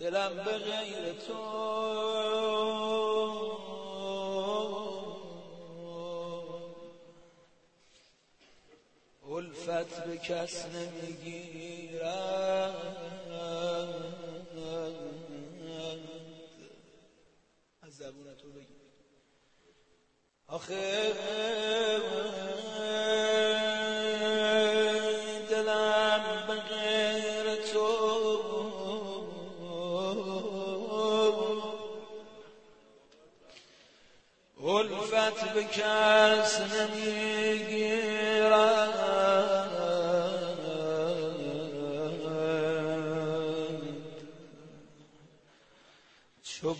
دلم به غیر تو الفت به کس نمیگیرد. از زبون تو بگیر آخه دلم به غیر تو الفت به کس نمیگیرد. چو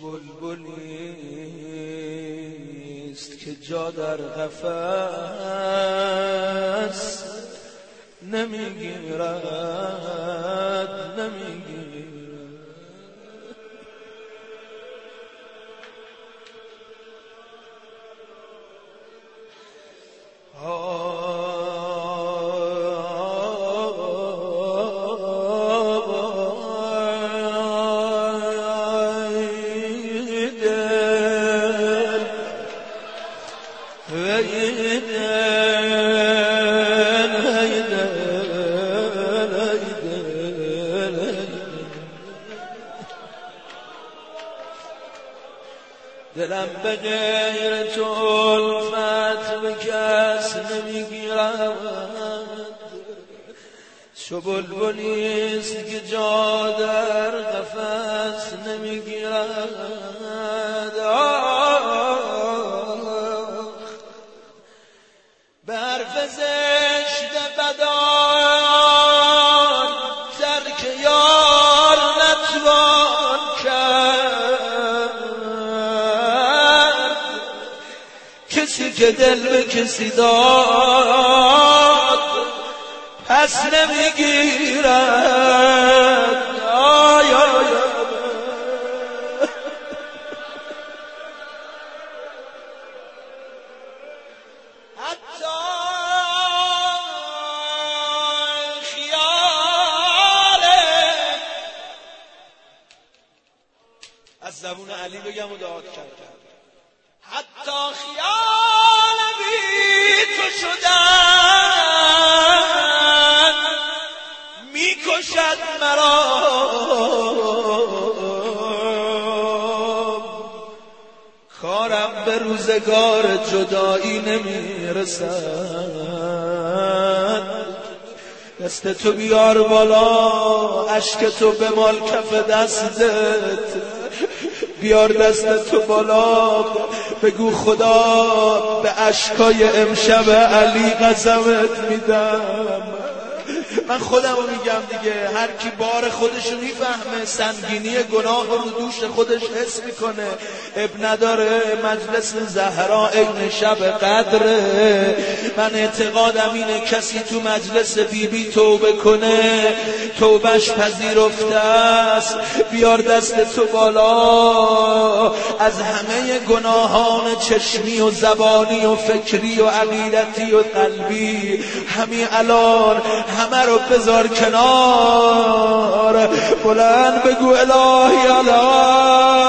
بلبلیست که جا در قفس نمیگیرد نمیگیرد. دلم به غیر تو الفت به کس نمیگیرد. چو بلبلیست که جا در قفس نمیگیرد. به حرف زشت بدان ترک یار نتوان کرد. کسی که دل به کسی داد پس نمیگیرد. حتی خیاله از زبون علی بگم و دعات کرد. حتی خیال بی تو شدن میکشد مرا. کارم به روزگار جدایی نمیرسد. دست تو بیار بالا اشک تو بمال کف دستت. بیار دست تو بالا بگو خدا به اشکای امشب علی قسمت میدم. من خودمو میگم دیگه، هر کی بار خودشو میفهمه سنگینی گناه رو دوش خودش حس میکنه. اب نداره مجلس زهرا عین شب قدره. من اعتقادم اینه کسی تو مجلس بیبی توبه کنه توبهش پذیرفته است. بیار دست تو بالا از همه گناهان چشمی و زبانی و فکری و عقیدتی و قلبی همین الان همه رو بذار کنار. بلند بگو الهی الهی